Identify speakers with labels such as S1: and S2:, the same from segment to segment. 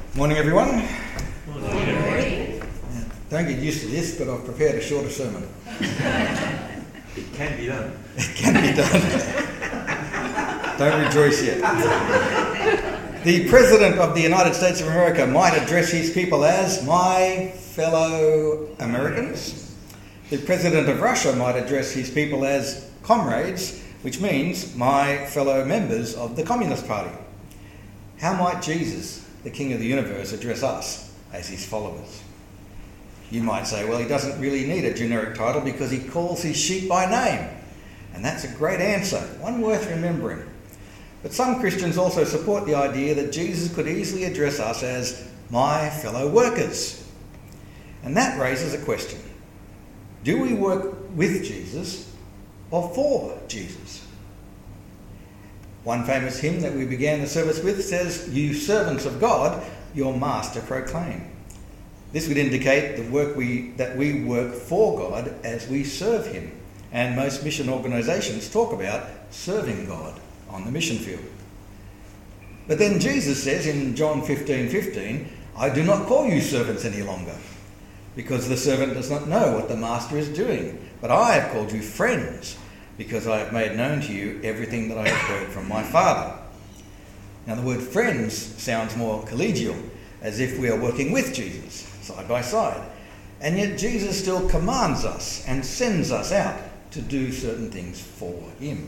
S1: Morning, everyone.
S2: Morning.
S1: Don't get used to this, but I've prepared a shorter sermon.
S2: It can be done.
S1: It can be done. Don't rejoice yet. The President of the United States of America might address his people as my fellow Americans. The President of Russia might address his people as comrades, which means my fellow members of the Communist Party. How might Jesus, the King of the universe, address us as his followers? You might say, well, he doesn't really need a generic title because he calls his sheep by name. And that's a great answer, one worth remembering. But some Christians also support the idea that Jesus could easily address us as my fellow workers. And that raises a question. Do we work with Jesus or for Jesus? One famous hymn that we began the service with says, "You servants of God, your master proclaim." This would indicate that we work for God as we serve him. And most mission organisations talk about serving God on the mission field. But then Jesus says in John 15:15, "I do not call you servants any longer, because the servant does not know what the master is doing. But I have called you friends, because I have made known to you everything that I have heard from my Father." Now the word friends sounds more collegial, as if we are working with Jesus, side by side. And yet Jesus still commands us and sends us out to do certain things for him.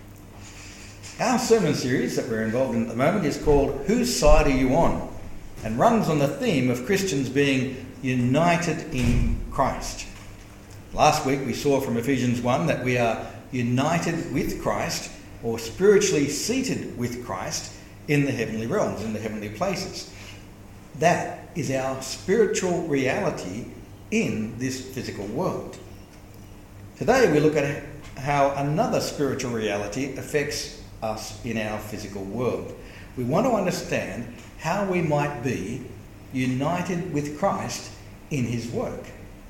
S1: Our sermon series that we're involved in at the moment is called "Whose Side Are You On?" and runs on the theme of Christians being united in Christ. Last week we saw from Ephesians 1 that we are united with Christ, or spiritually seated with Christ in the heavenly realms, in the heavenly places. That is our spiritual reality in this physical world. Today we look at how another spiritual reality affects us in our physical world. We want to understand how we might be united with Christ in his work.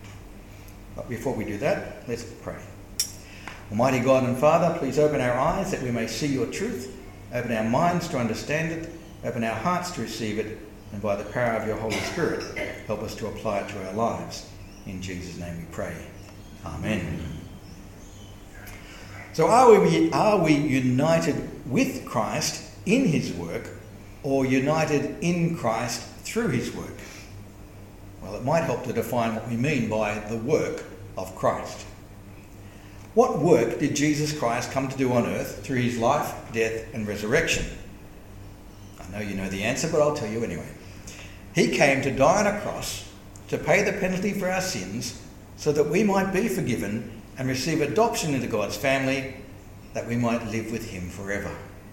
S1: But before we do that, let's pray. Almighty God and Father, please open our eyes that we may see your truth, open our minds to understand it, open our hearts to receive it, and by the power of your Holy Spirit, help us to apply it to our lives. In Jesus' name we pray. Amen. So are we united with Christ in his work, or united in Christ through his work? Well, it might help to define what we mean by the work of Christ. What work did Jesus Christ come to do on earth through his life, death, and resurrection? I know you know the answer, but I'll tell you anyway. He came to die on a cross to pay the penalty for our sins so that we might be forgiven and receive adoption into God's family, that we might live with him forever.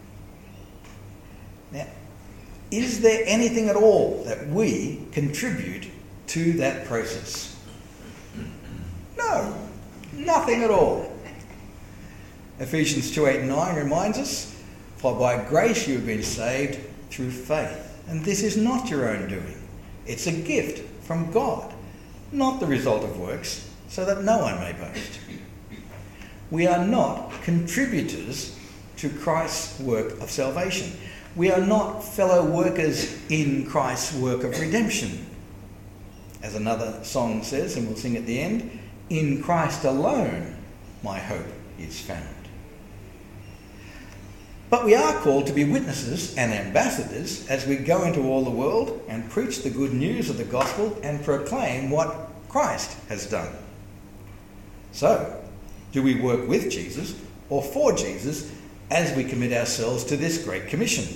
S1: Now, is there anything at all that we contribute to that process? No, nothing at all. Ephesians 2:8-9 reminds us, "For by grace you have been saved through faith. And this is not your own doing. It's a gift from God, not the result of works, so that no one may boast." We are not contributors to Christ's work of salvation. We are not fellow workers in Christ's work of redemption. As another song says, and we'll sing at the end, "In Christ alone my hope is found." But we are called to be witnesses and ambassadors as we go into all the world and preach the good news of the gospel and proclaim what Christ has done. So, do we work with Jesus or for Jesus as we commit ourselves to this great commission?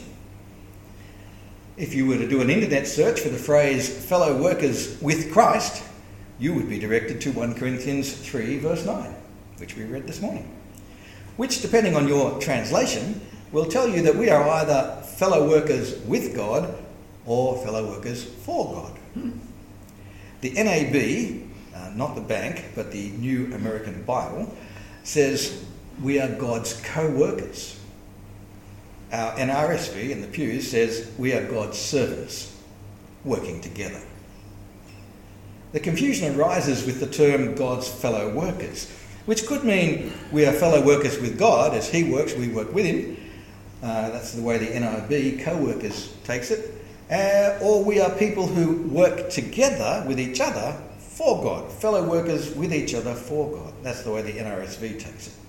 S1: If you were to do an internet search for the phrase "fellow workers with Christ," you would be directed to 1 Corinthians 3 verse 9, which we read this morning, which, depending on your translation, will tell you that we are either fellow workers with God or fellow workers for God. The NAB, not the bank, but the New American Bible, says we are God's co-workers. Our NRSV in the pews says we are God's servants, working together. The confusion arises with the term God's fellow workers, which could mean we are fellow workers with God. As he works, we work with him. That's the way the NIV co-workers takes it. or we are people who work together with each other for God, fellow workers with each other for God. That's the way the NRSV takes it.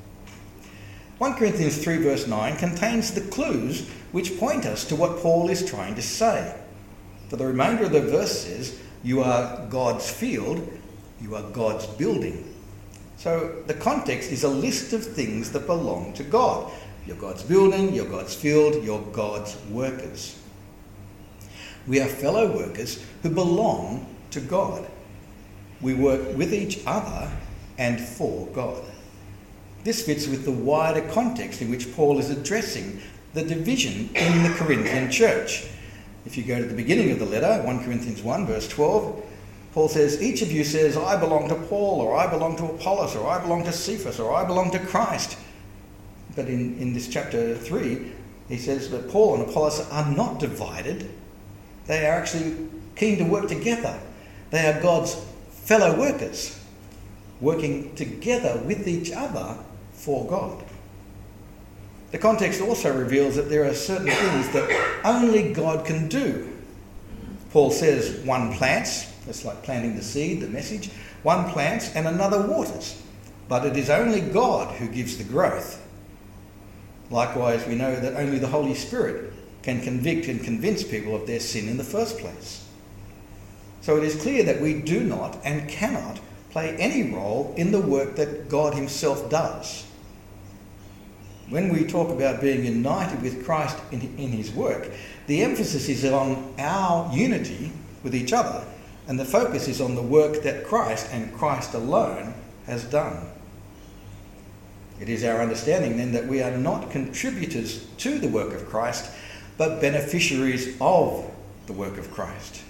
S1: 1 Corinthians 3 verse 9 contains the clues which point us to what Paul is trying to say. For the remainder of the verse says, you are God's field, you are God's building. So the context is a list of things that belong to God. You're God's building, you're God's field, you're God's workers. We are fellow workers who belong to God. We work with each other and for God. This fits with the wider context in which Paul is addressing the division in the Corinthian church. If you go to the beginning of the letter, 1 Corinthians 1 verse 12, Paul says, each of you says, I belong to Paul, or I belong to Apollos, or I belong to Cephas, or I belong to Christ. But in this chapter 3, he says that Paul and Apollos are not divided. They are actually keen to work together. They are God's fellow workers, working together with each other for God. The context also reveals that there are certain things that only God can do. Paul says one plants, that's like planting the seed, the message, one plants and another waters, but it is only God who gives the growth. Likewise, we know that only the Holy Spirit can convict and convince people of their sin in the first place. So it is clear that we do not and cannot play any role in the work that God himself does. When we talk about being united with Christ in his work, the emphasis is on our unity with each other, and the focus is on the work that Christ and Christ alone has done. It is our understanding then that we are not contributors to the work of Christ, but beneficiaries of the work of Christ.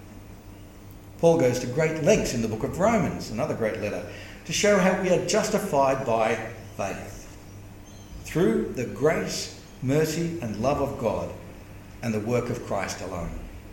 S1: Paul goes to great lengths in the book of Romans, another great letter, to show how we are justified by faith through the grace, mercy and love of God and the work of Christ alone.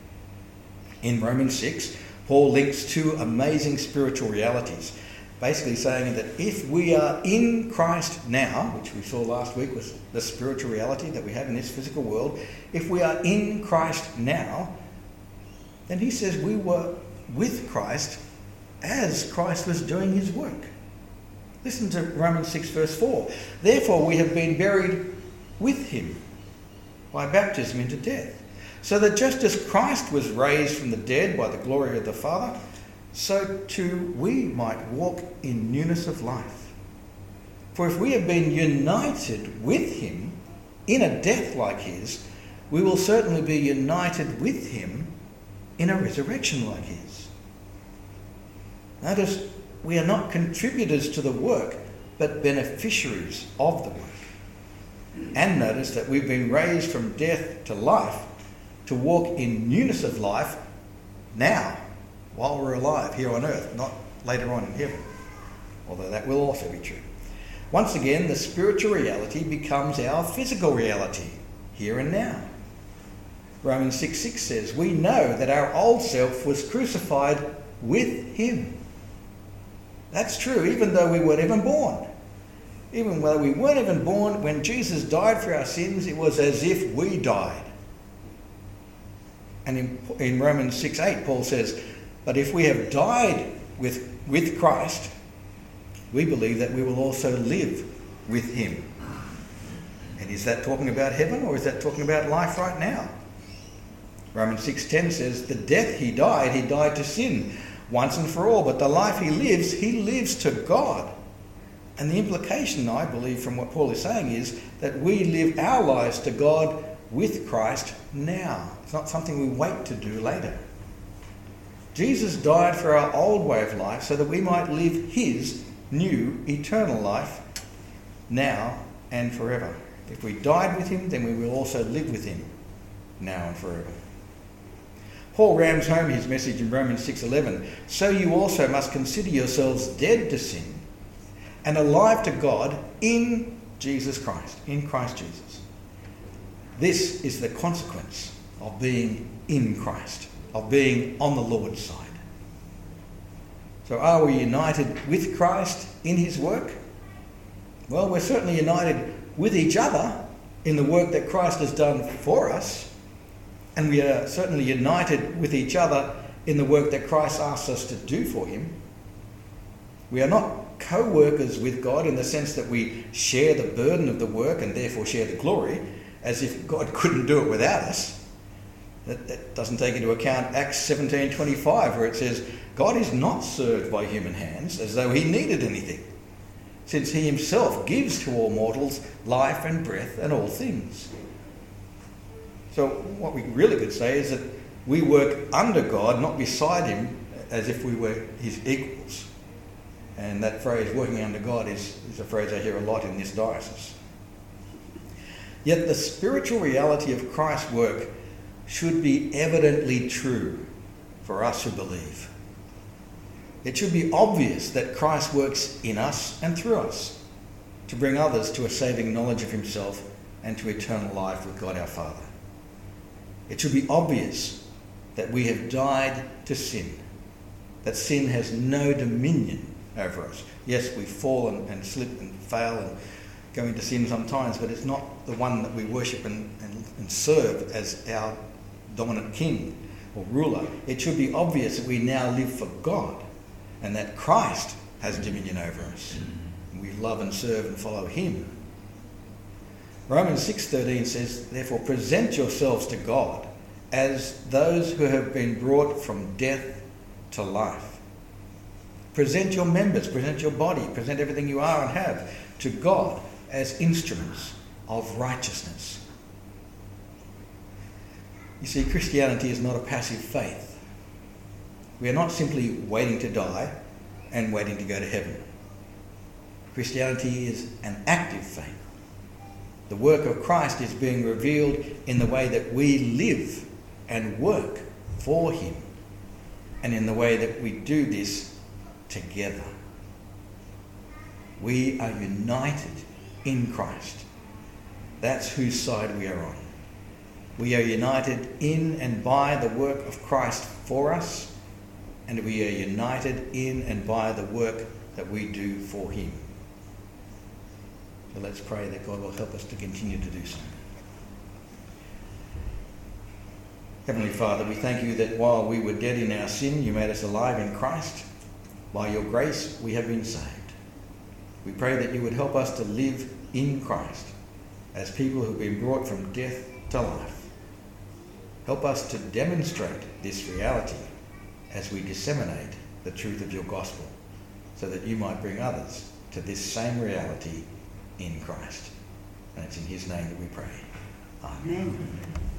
S1: In Romans 6, Paul links two amazing spiritual realities, basically saying that if we are in Christ now, which we saw last week was the spiritual reality that we have in this physical world, if we are in Christ now, then he says we were with Christ as Christ was doing his work. Listen to Romans 6 verse 4. Therefore we have been buried with him by baptism into death, so that just as Christ was raised from the dead by the glory of the Father, so too we might walk in newness of life. For if we have been united with him in a death like his, we will certainly be united with him in a resurrection like his. Notice, we are not contributors to the work, but beneficiaries of the work. And notice that we've been raised from death to life to walk in newness of life now, while we're alive here on earth, not later on in heaven, although that will also be true. Once again, the spiritual reality becomes our physical reality, here and now. Romans 6:6 says, we know that our old self was crucified with him. That's true, even though we weren't even born. Even though we weren't even born, when Jesus died for our sins, it was as if we died. And in Romans 6:8, Paul says, but if we have died with Christ, we believe that we will also live with him. And is that talking about heaven, or is that talking about life right now? Romans 6:10 says, the death he died to sin once and for all, but the life he lives to God. And the implication, I believe, from what Paul is saying is that we live our lives to God with Christ now. It's not something we wait to do later. Jesus died for our old way of life so that we might live his new eternal life now and forever. If we died with him, then we will also live with him now and forever. Paul rams home his message in Romans 6:11. So you also must consider yourselves dead to sin and alive to God in Jesus Christ, in Christ Jesus. This is the consequence of being in Christ, of being on the Lord's side. So are we united with Christ in his work? Well, we're certainly united with each other in the work that Christ has done for us. And we are certainly united with each other in the work that Christ asks us to do for him. We are not co-workers with God in the sense that we share the burden of the work and therefore share the glory, as if God couldn't do it without us. That doesn't take into account Acts 17:25, where it says, God is not served by human hands as though he needed anything, since he himself gives to all mortals life and breath and all things. So what we really could say is that we work under God, not beside him, as if we were his equals. And that phrase, working under God, is a phrase I hear a lot in this diocese. Yet the spiritual reality of Christ's work should be evidently true for us who believe. It should be obvious that Christ works in us and through us to bring others to a saving knowledge of himself and to eternal life with God our Father. It should be obvious that we have died to sin, that sin has no dominion over us. Yes, we fall and slip and fail and go into sin sometimes, but it's not the one that we worship and serve as our dominant king or ruler. It should be obvious that we now live for God and that Christ has dominion over us. And we love and serve and follow him. Romans 6:13 says, therefore present yourselves to God as those who have been brought from death to life. Present your members, present your body, present everything you are and have to God as instruments of righteousness. You see, Christianity is not a passive faith. We are not simply waiting to die and waiting to go to heaven. Christianity is an active faith. The work of Christ is being revealed in the way that we live and work for him, and in the way that we do this together. We are united in Christ. That's whose side we are on. We are united in and by the work of Christ for us, and we are united in and by the work that we do for him. So let's pray that God will help us to continue to do so. Heavenly Father, we thank you that while we were dead in our sin, you made us alive in Christ. By your grace, we have been saved. We pray that you would help us to live in Christ as people who have been brought from death to life. Help us to demonstrate this reality as we disseminate the truth of your gospel, so that you might bring others to this same reality in Christ. And it's in his name that we pray. Amen.